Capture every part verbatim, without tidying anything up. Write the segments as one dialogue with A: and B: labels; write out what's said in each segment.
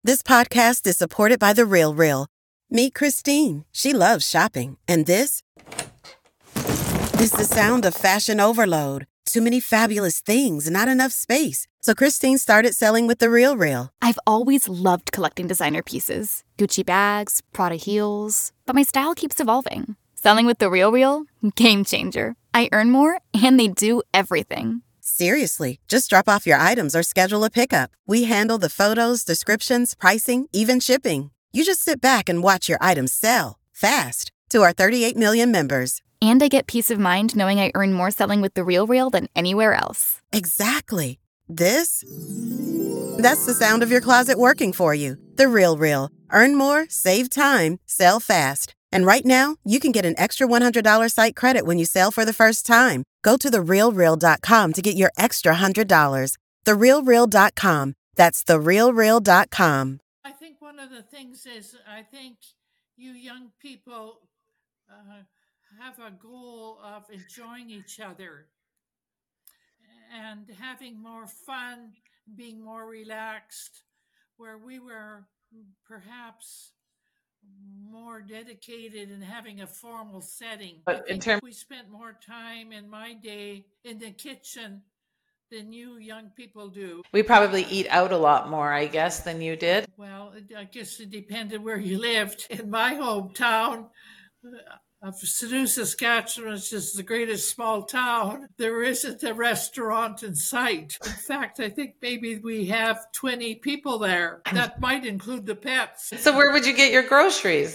A: This podcast is supported by The Real Real. Meet Christine. She loves shopping. And this is the sound of fashion overload. Too many fabulous things, not enough space. So Christine started selling with The Real Real.
B: I've always loved collecting designer pieces. Gucci bags, Prada heels. But my style keeps evolving. Selling with The Real Real? Game changer. I earn more, and they do everything.
A: Seriously, just drop off your items or schedule a pickup. We handle the photos, descriptions, pricing, even shipping. You just sit back and watch your items sell fast to our thirty-eight million members.
B: And I get peace of mind knowing I earn more selling with The Real Real than anywhere else.
A: Exactly. This? That's the sound of your closet working for you. The Real Real. Earn more, save time, sell fast. And right now, you can get an extra one hundred dollars site credit when you sell for the first time. Go to the real real dot com to get your extra one hundred dollars. the real real dot com. That's the real real dot com.
C: I think one of the things is, I think you young people uh, have a goal of enjoying each other and having more fun, being more relaxed, where we were perhaps more dedicated and having a formal setting. I
D: But in
C: think
D: terms,
C: we spent more time in my day in the kitchen than you young people do.
D: we probably eat out a lot more, I guess, than you did.
C: Well, it- I guess it depended where you lived. In my hometown uh, of Sanu, Saskatchewan, which is the greatest small town, there isn't a restaurant in sight. In fact, I think maybe we have twenty people there. That might include the pets.
D: So where would you get your groceries?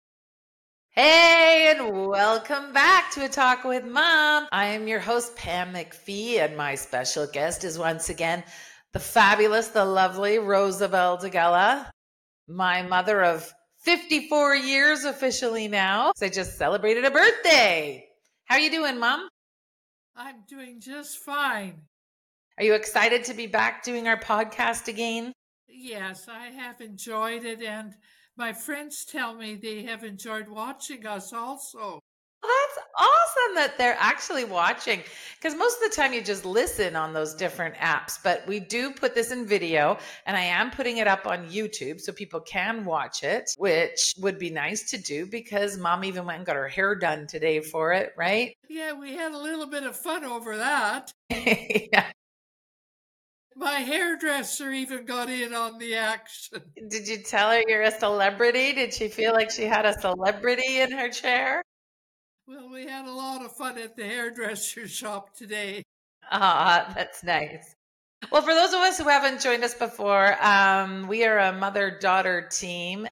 D: Hey, and welcome back to A Talk with Mom. I am your host, Pam McPhee, and my special guest is once again the fabulous, the lovely Rosabelle DeGella, my mother of fifty-four years officially now. So I just celebrated a birthday. How are you doing, Mom?
C: I'm doing just fine.
D: Are you excited to be back doing our podcast again?
C: Yes, I have enjoyed it, and my friends tell me they have enjoyed watching us also.
D: That's awesome that they're actually watching, because most of the time you just listen on those different apps, but we do put this in video, and I am putting it up on YouTube so people can watch it, which would be nice to do because Mom even went and got her hair done today for it, right?
C: Yeah, we had a little bit of fun over that.
D: Yeah.
C: My hairdresser even got in on the action.
D: Did you tell her you're a celebrity? Did she feel like she had a celebrity in her chair?
C: Well, we had a lot of fun at the hairdresser shop today.
D: Ah, that's nice. Well, for those of us who haven't joined us before, um, we are a mother-daughter team.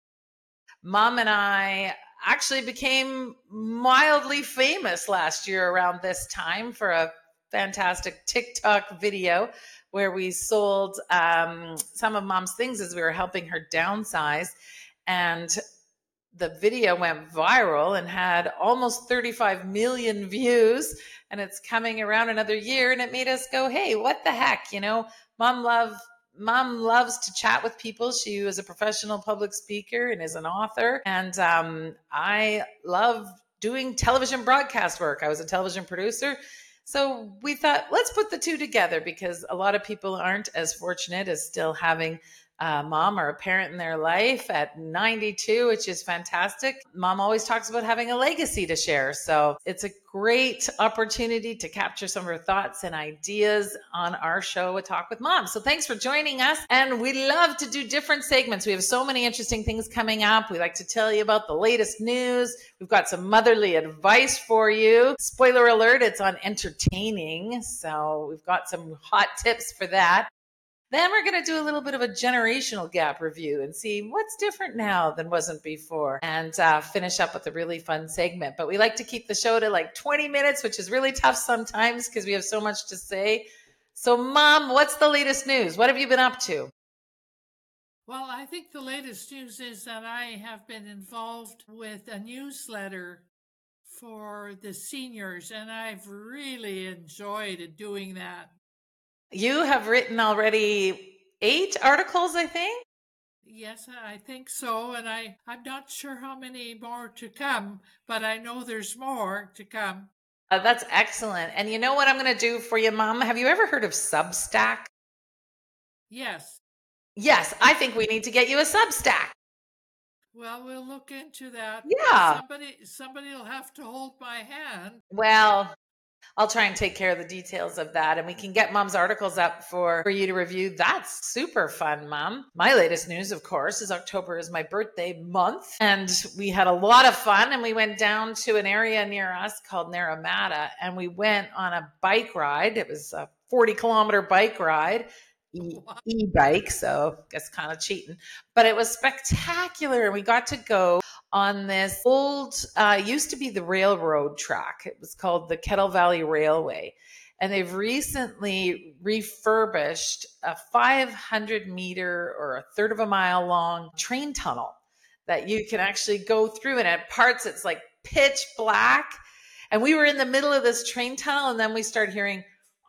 D: Mom and I actually became mildly famous last year around this time for a fantastic TikTok video where we sold um, some of Mom's things as we were helping her downsize. And the video went viral and had almost thirty-five million views, and it's coming around another year, and it made us go, hey, what the heck? You know, mom love mom loves to chat with people. She was a professional public speaker and is an author, and um, I love doing television broadcast work. I was a television producer. So we thought, let's put the two together, because a lot of people aren't as fortunate as still having a mom or a parent in their life at ninety-two, which is fantastic. Mom always talks about having a legacy to share. So it's a great opportunity to capture some of her thoughts and ideas on our show, A Talk with Mom. So thanks for joining us. And we love to do different segments. We have so many interesting things coming up. We like to tell you about the latest news. We've got some motherly advice for you. Spoiler alert, it's on entertaining. So we've got some hot tips for that. Then we're going to do a little bit of a generational gap review and see what's different now than wasn't before, and uh, finish up with a really fun segment. But we like to keep the show to like twenty minutes, which is really tough sometimes because we have so much to say. So, Mom, what's the latest news? What have you been up to?
C: Well, I think the latest news is that I have been involved with a newsletter for the seniors, and I've really enjoyed doing that.
D: You have written already eight articles, I think.
C: Yes, I think so. And I, I'm not sure how many more to come, but I know there's more to come.
D: Uh, that's excellent. And you know what I'm going to do for you, Mom? Have you ever heard of Substack?
C: Yes.
D: Yes, I think we need to get you a Substack.
C: Well, we'll look into that.
D: Yeah.
C: Somebody, somebody will have to hold my hand.
D: Well, I'll try and take care of the details of that, and we can get Mom's articles up for, for you to review. That's super fun, Mom. My latest news, of course, is October is my birthday month, and we had a lot of fun, and we went down to an area near us called Naramata, and we went on a bike ride. It was a forty kilometer bike ride. E- e-bike, so I guess kind of cheating, but it was spectacular. And we got to go on this old, uh, used to be the railroad track. It was called the Kettle Valley Railway. And they've recently refurbished a five hundred meter or a third of a mile long train tunnel that you can actually go through. And at parts, it's like pitch black. And we were in the middle of this train tunnel, and then we started hearing,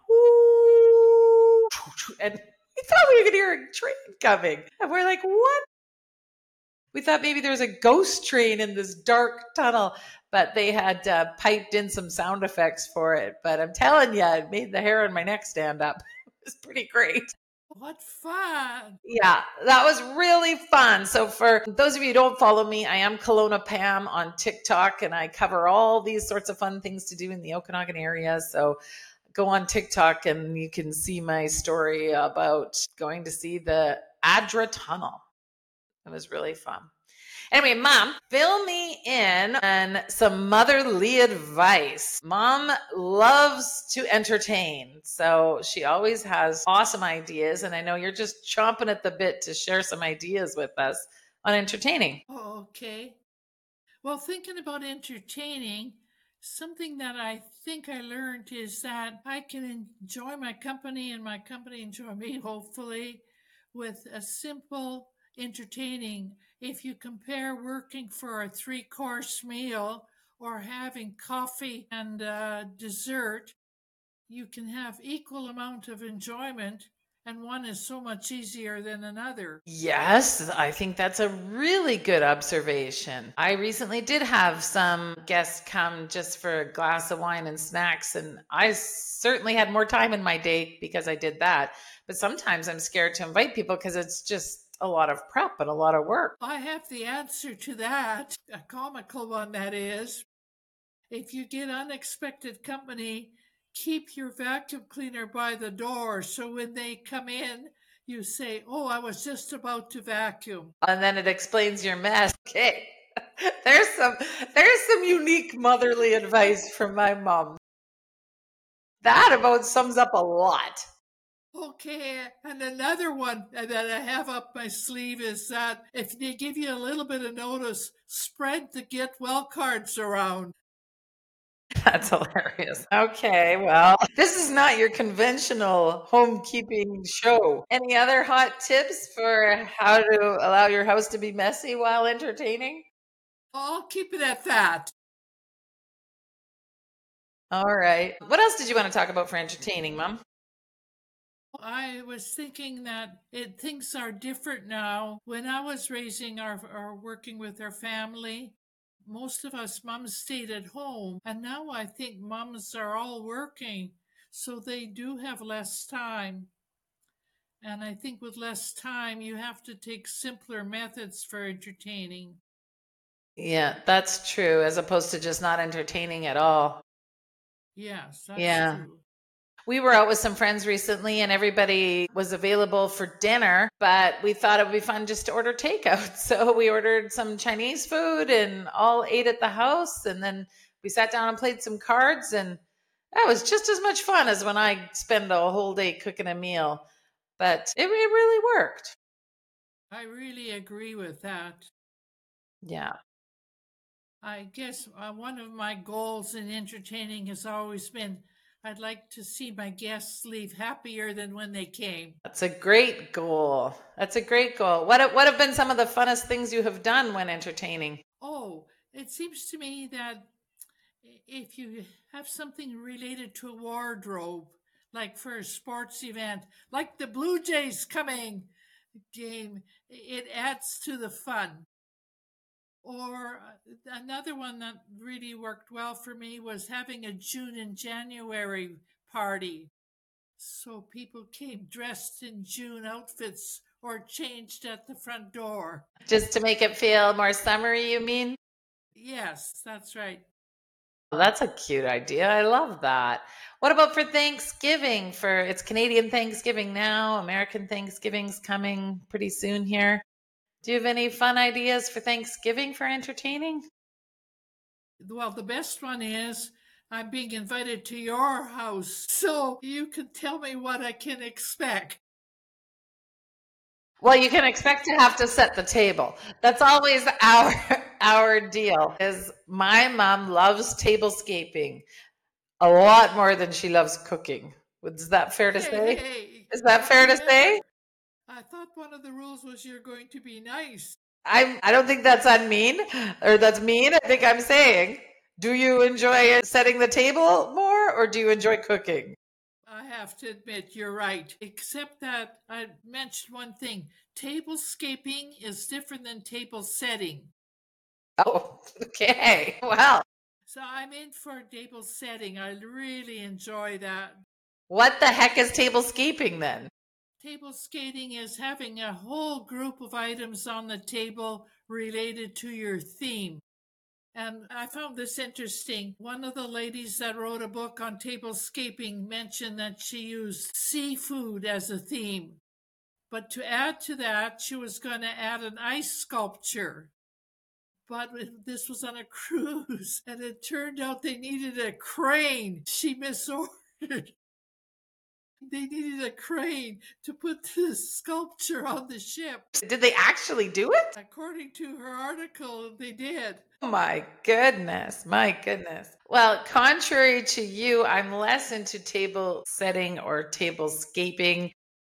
D: whoo, and we thought we could hear a train coming. And we're like, what? We thought maybe there was a ghost train in this dark tunnel, but they had uh, piped in some sound effects for it. But I'm telling you, it made the hair on my neck stand up. It was pretty great.
C: What fun.
D: Yeah, that was really fun. So for those of you who don't follow me, I am Kelowna Pam on TikTok, and I cover all these sorts of fun things to do in the Okanagan area. So go on TikTok and you can see my story about going to see the Adra Tunnel. It was really fun. Anyway, Mom, fill me in on some motherly advice. Mom loves to entertain, so she always has awesome ideas, and I know you're just chomping at the bit to share some ideas with us on entertaining.
C: Oh, okay. Well, thinking about entertaining, something that I think I learned is that I can enjoy my company and my company enjoy me, hopefully, with a simple entertaining. If you compare working for a three course meal or having coffee and uh, dessert, you can have equal amount of enjoyment, and one is so much easier than another.
D: Yes, I think that's a really good observation. I recently did have some guests come just for a glass of wine and snacks, and I certainly had more time in my day because I did that. But sometimes I'm scared to invite people because it's just a lot of prep and a lot of work.
C: I have the answer to that, a comical one that is. If you get unexpected company, keep your vacuum cleaner by the door so when they come in, you say, oh, I was just about to vacuum.
D: And then it explains your mess. Okay. There's some there's some unique motherly advice from my mom. That about sums up a lot.
C: Okay, and another one that I have up my sleeve is that if they give you a little bit of notice, spread the get well cards around.
D: That's hilarious. Okay, well, this is not your conventional homekeeping show. Any other hot tips for how to allow your house to be messy while entertaining?
C: I'll keep it at that.
D: All right. What else did you want to talk about for entertaining, Mom?
C: I was thinking that it things are different now. When I was raising our or working with our family, most of us moms stayed at home, and now I think moms are all working, so they do have less time. And I think with less time, you have to take simpler methods for entertaining.
D: Yeah, that's true, as opposed to just not entertaining at all.
C: Yes, that's
D: Yeah.
C: true.
D: We were out with some friends recently and everybody was available for dinner, but we thought it would be fun just to order takeout. So we ordered some Chinese food and all ate at the house. And then we sat down and played some cards. And that was just as much fun as when I spend a whole day cooking a meal. But it, it really worked.
C: I really agree with that.
D: Yeah.
C: I guess uh, one of my goals in entertaining has always been I'd like to see my guests leave happier than when they came.
D: That's a great goal. That's a great goal. What have, what have been some of the funnest things you have done when entertaining?
C: Oh, it seems to me that if you have something related to a wardrobe, like for a sports event, like the Blue Jays coming game, it adds to the fun. Or another one that really worked well for me was having a June and January party. So people came dressed in June outfits or changed at the front door.
D: Just to make it feel more summery, you mean?
C: Yes, that's right.
D: Well, that's a cute idea. I love that. What about for Thanksgiving? For it's Canadian Thanksgiving now. American Thanksgiving's coming pretty soon here. Do you have any fun ideas for Thanksgiving for entertaining?
C: Well, the best one is I'm being invited to your house, so you can tell me what I can expect.
D: Well, you can expect to have to set the table. That's always our our deal. Is my mom loves tablescaping a lot more than she loves cooking. Is that fair to
C: Hey,
D: say?
C: hey,
D: Is that fair to
C: remember,
D: say?
C: I thought one of the rules was you're going to be nice.
D: I'm I don't think that's unmean or that's mean. I think I'm saying, do you enjoy setting the table more or do you enjoy cooking?
C: I have to admit, you're right. Except that I mentioned one thing. Tablescaping is different than table setting.
D: Oh, okay. Well,
C: So I'm in for table setting. I really enjoy that.
D: what the heck is tablescaping then?
C: Table skating is having a whole group of items on the table related to your theme. And I found this interesting. One of the ladies that wrote a book on tablescaping mentioned that she used seafood as a theme. But to add to that, she was going to add an ice sculpture. But this was on a cruise, and it turned out they needed a crane. She misordered. They needed a crane to put the sculpture on the ship.
D: Did they actually do it?
C: According to her article, they did.
D: Oh my goodness. My goodness. Well, contrary to you, I'm less into table setting or tablescaping.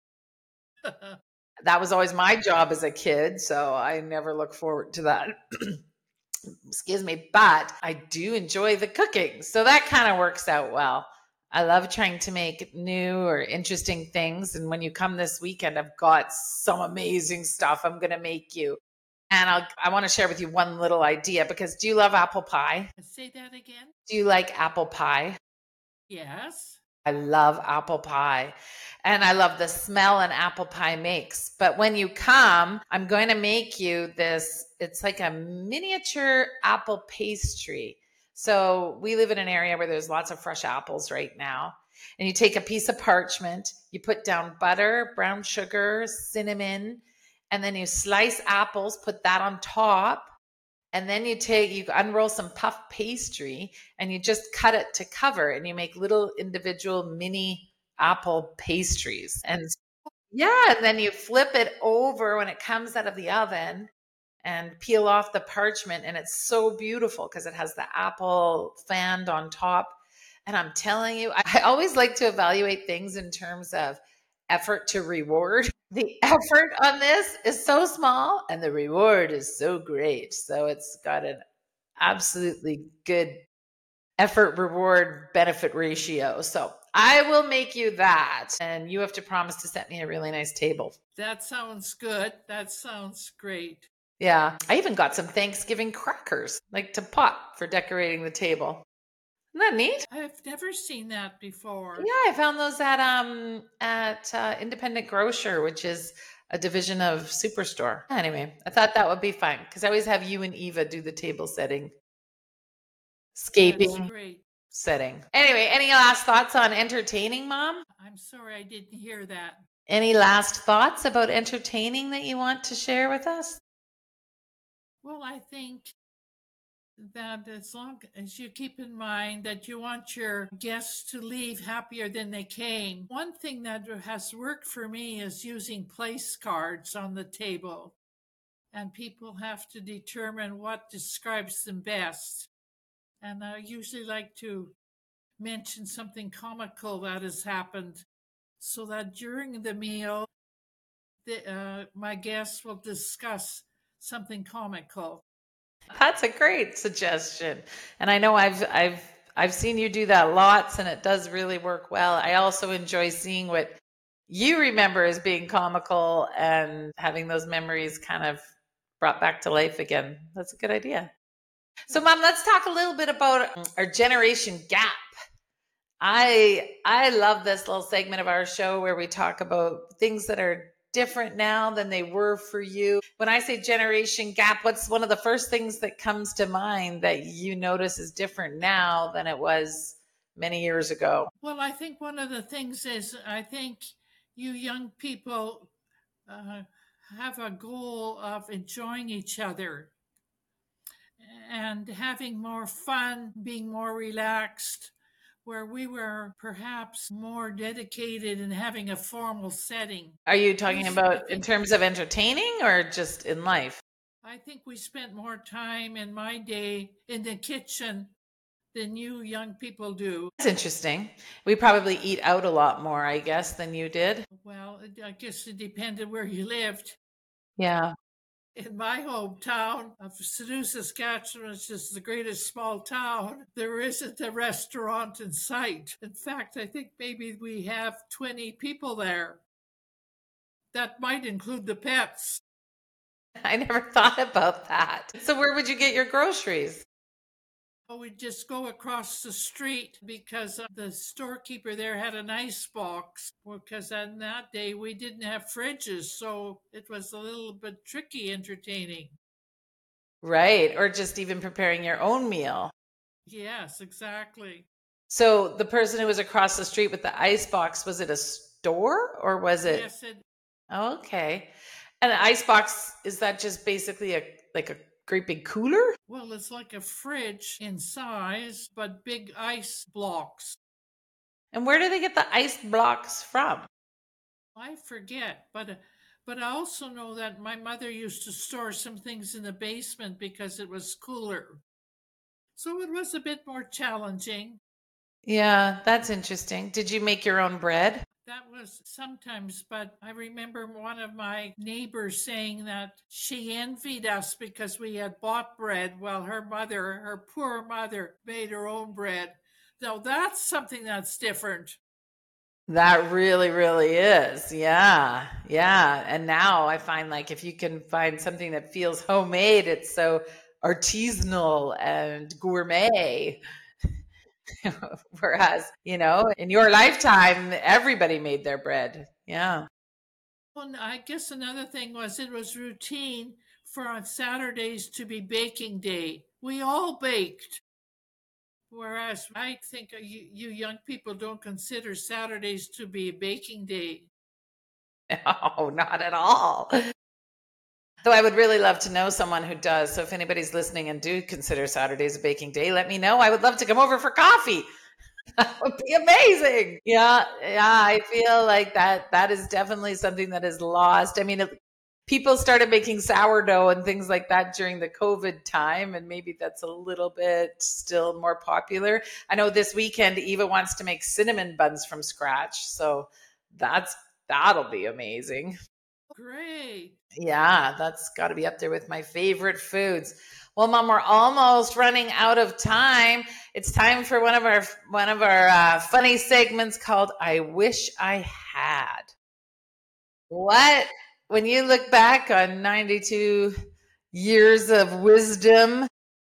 D: That was always my job as a kid, so I never look forward to that. Excuse me, but I do enjoy the cooking. So that kind of works out well. I love trying to make new or interesting things. And when you come this weekend, I've got some amazing stuff I'm going to make you. And I'll, I want to share with you one little idea because do you love apple pie?
C: Say that again?
D: Do you like apple pie?
C: Yes.
D: I love apple pie and I love the smell an apple pie makes. But when you come, I'm going to make you this. It's like a miniature apple pastry. So we live in an area where there's lots of fresh apples right now. And you take a piece of parchment, you put down butter, brown sugar, cinnamon, and then you slice apples, put that on top. And then you take, you unroll some puff pastry and you just cut it to cover and you make little individual mini apple pastries. And yeah, and then you flip it over when it comes out of the oven and peel off the parchment. And it's so beautiful because it has the apple fanned on top. And I'm telling you, I always like to evaluate things in terms of effort to reward. The effort on this is so small and the reward is so great. So it's got an absolutely good effort reward benefit ratio. So I will make you that. And you have to promise to set me a really nice table.
C: That sounds good. That sounds great.
D: Yeah. I even got some Thanksgiving crackers, like to pop for decorating the table. Isn't that neat?
C: I've never seen that before.
D: Yeah, I found those at um at uh, Independent Grocer, which is a division of Superstore. Anyway, I thought that would be fun because I always have you and Eva do the table setting, scaping
C: That's great.
D: setting. Anyway, any last thoughts on entertaining, Mom?
C: I'm sorry I didn't hear that.
D: Any last thoughts about entertaining that you want to share with us?
C: Well, I think that as long as you keep in mind that you want your guests to leave happier than they came, one thing that has worked for me is using place cards on the table. And people have to determine what describes them best. And I usually like to mention something comical that has happened so that during the meal, the, uh, my guests will discuss something comical.
D: That's a great suggestion. And I know I've I've I've seen you do that lots and it does really work well. I also enjoy seeing what you remember as being comical and having those memories kind of brought back to life again. That's a good idea. So Mom, let's talk a little bit about our generation gap. I I love this little segment of our show where we talk about things that are different now than they were for you? When I say generation gap, what's one of the first things that comes to mind that you notice is different now than it was many years ago?
C: Well, I think one of the things is I think you young people uh, have a goal of enjoying each other and having more fun, being more relaxed, where we were perhaps more dedicated in having a formal setting.
D: Are you talking
C: We-
D: about
C: I
D: in
C: think-
D: terms of entertaining or just in life?
C: I think we spent more time in my day in the kitchen than you young people do.
D: That's interesting. We probably eat out a lot more, I guess, than you did.
C: Well, I guess it depended where you lived.
D: Yeah.
C: In my hometown of Sanu, Saskatchewan, which is the greatest small town, there isn't a restaurant in sight. In fact, I think maybe we have twenty people there. That might include the pets.
D: I never thought about that. So where would you get your groceries?
C: We just go across the street because uh, the storekeeper there had an ice box. Because on that day we didn't have fridges, so it was a little bit tricky entertaining.
D: Right. Or just even preparing your own meal.
C: Yes, exactly.
D: So the person who was across the street with the ice box, was it a store or was it?
C: Yes, it,
D: Oh, okay. And the ice box, is that just basically a like a great big cooler?
C: well, it's like a fridge in size, but big ice blocks.
D: And where do they get the ice blocks from?
C: I forget, but uh, but I also know that my mother used to store some things in the basement because it was cooler. So it was a bit more challenging.
D: Yeah, that's interesting. Did you make your own bread?
C: That was sometimes, but I remember one of my neighbors saying that she envied us because we had bought bread while her mother, her poor mother, made her own bread. Now that's something that's different.
D: That really, really is. Yeah. Yeah. And now I find like if you can find something that feels homemade, it's so artisanal and gourmet. Whereas, you know, in your lifetime, everybody made their bread. Yeah.
C: Well, I guess another thing was it was routine for on Saturdays to be baking day. We all baked. Whereas I think you, you young people don't consider Saturdays to be baking day.
D: No, not at all. Though I would really love to know someone who does. So if anybody's listening and do consider Saturdays a baking day, let me know. I would love to come over for coffee. That would be amazing. Yeah, yeah. I feel like that that is definitely something that is lost. I mean, it, people started making sourdough and things like that during the COVID time, and maybe that's a little bit still more popular. I know this weekend Eva wants to make cinnamon buns from scratch, so that's that'll be amazing.
C: Great.
D: Yeah, that's got to be up there with my favorite foods. Well, Mom, we're almost running out of time. It's time for one of our one of our uh, funny segments called "I Wish I Had." What? When you look back on ninety-two years of wisdom,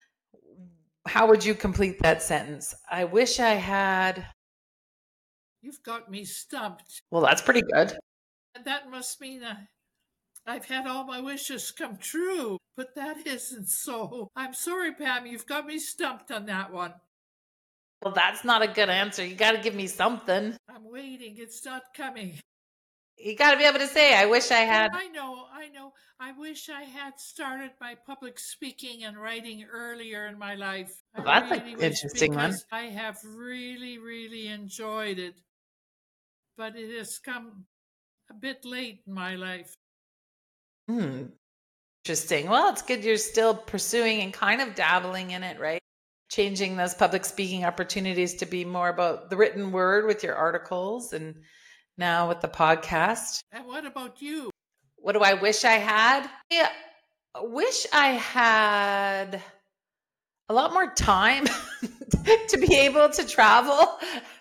D: how would you complete that sentence? I wish I had.
C: You've got me stumped.
D: Well, that's pretty good.
C: That must mean uh, I've had all my wishes come true, but that isn't so. I'm sorry, Pam, you've got me stumped on that one.
D: Well, that's not a good answer. You got to give me something.
C: I'm waiting. It's not coming.
D: You got to be able to say, I wish I had.
C: I know, I know. I wish I had started my public speaking and writing earlier in my life. I
D: Well, that's an
C: really wish,
D: interesting one.
C: because I have really, really enjoyed it. But it has come a bit late in my life.
D: Hmm. Interesting. Well, it's good you're still pursuing and kind of dabbling in it, right? Changing those public speaking opportunities to be more about the written word with your articles and now with the podcast.
C: And what about you?
D: What do I wish I had? Yeah, I wish I had a lot more time to be able to travel.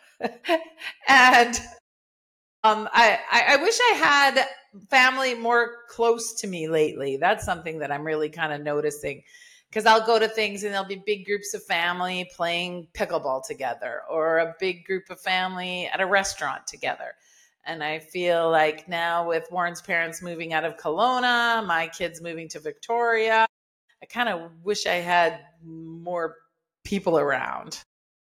D: and um, I, I, I wish I had family more close to me lately. That's something that I'm really kind of noticing. Because I'll go to things and there'll be big groups of family playing pickleball together or a big group of family at a restaurant together. And I feel like now with Warren's parents moving out of Kelowna, my kids moving to Victoria, I kind of wish I had more people around.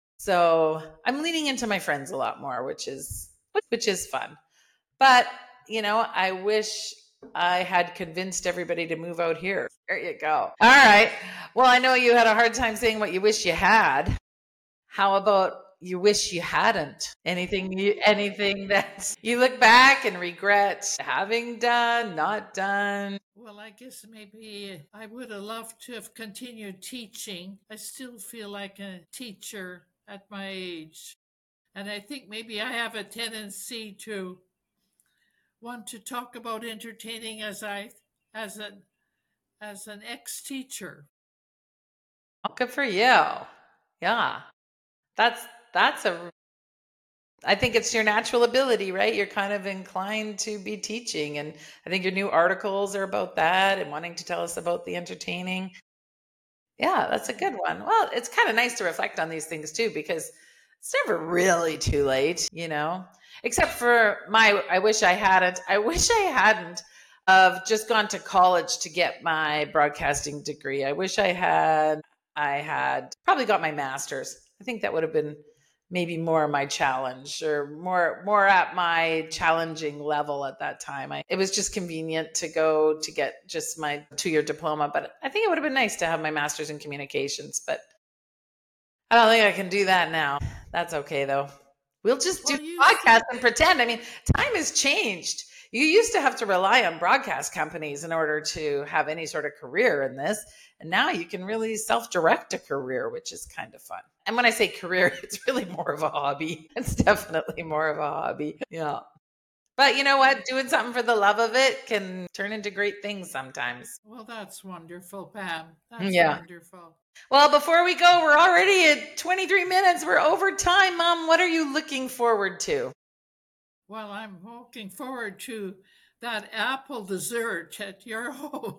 D: So I'm leaning into my friends a lot more, which is which is fun. But, you know, I wish I had convinced everybody to move out here. There you go. All right. Well, I know you had a hard time saying what you wish you had. How about you wish you hadn't? Anything you, anything that you look back and regret having done, not done?
C: Well, I guess maybe I would have loved to have continued teaching. I still feel like a teacher at my age. And I think maybe I have a tendency to want to talk about entertaining as I as an as an ex-teacher.
D: Oh, good for you. Yeah. That's that's a I think it's your natural ability, right? You're kind of inclined to be teaching. And I think your new articles are about that and wanting to tell us about the entertaining. Yeah, that's a good one. Well, it's kind of nice to reflect on these things too, because it's never really too late, you know, except for my, I wish I hadn't, I wish I hadn't have just gone to college to get my broadcasting degree. I wish I had, I had probably got my master's. I think that would have been maybe more my challenge or more more at my challenging level at that time. I, it was just convenient to go to get just my two-year diploma, but I think it would have been nice to have my master's in communications, but I don't think I can do that now. That's okay though. We'll just do well, podcasts and pretend. I mean, time has changed. You used to have to rely on broadcast companies in order to have any sort of career in this. And now you can really self-direct a career, which is kind of fun. And when I say career, it's really more of a hobby. It's definitely more of a hobby. Yeah. But you know what? Doing something for the love of it can turn into great things sometimes.
C: Well, that's wonderful, Pam. That's
D: yeah.
C: wonderful.
D: Well, before we go, we're already at twenty-three minutes. We're over time, Mom. What are you looking forward to?
C: Well, I'm looking forward to that apple dessert at your home.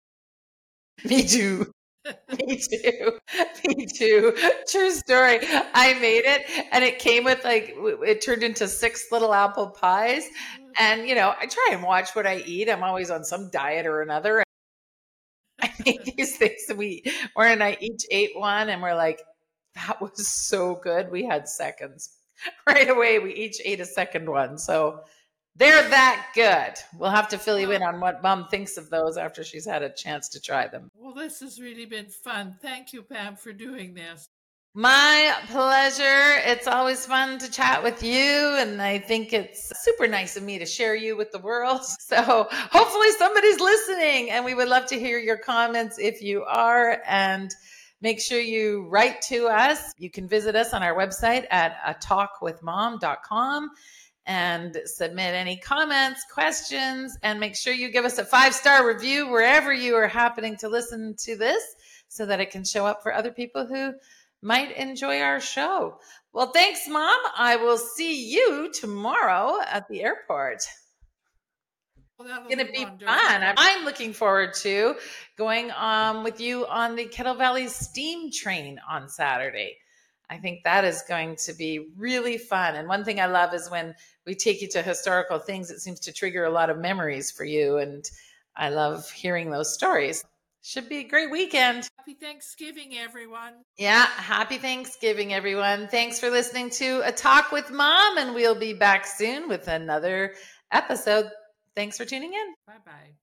D: Me too. Me too. Me too. True story. I made it and it came with like, it turned into six little apple pies. And, you know, I try and watch what I eat. I'm always on some diet or another. I made these things and we, Warren and I each ate one and we're like, that was so good. We had seconds. Right away, we each ate a second one. So they're that good. We'll have to fill you in on what Mom thinks of those after she's had a chance to try them.
C: Well, this has really been fun. Thank you, Pam, for doing this.
D: My pleasure. It's always fun to chat with you. And I think it's super nice of me to share you with the world. So hopefully somebody's listening and we would love to hear your comments if you are. And make sure you write to us. You can visit us on our website at a talk with mom dot com and submit any comments, questions, and make sure you give us a five-star review wherever you are happening to listen to this so that it can show up for other people who might enjoy our show. Well, thanks, Mom. I will see you tomorrow at the airport.
C: Well,
D: it's going to be wonderful. Fun. I'm looking forward to going um, with you on the Kettle Valley Steam Train on Saturday. I think that is going to be really fun. And one thing I love is when we take you to historical things, it seems to trigger a lot of memories for you. And I love hearing those stories. Should be a great weekend.
C: Happy Thanksgiving, everyone.
D: Yeah, happy Thanksgiving, everyone. Thanks for listening to A Talk with Mom, and we'll be back soon with another episode. Thanks for tuning in.
C: Bye-bye.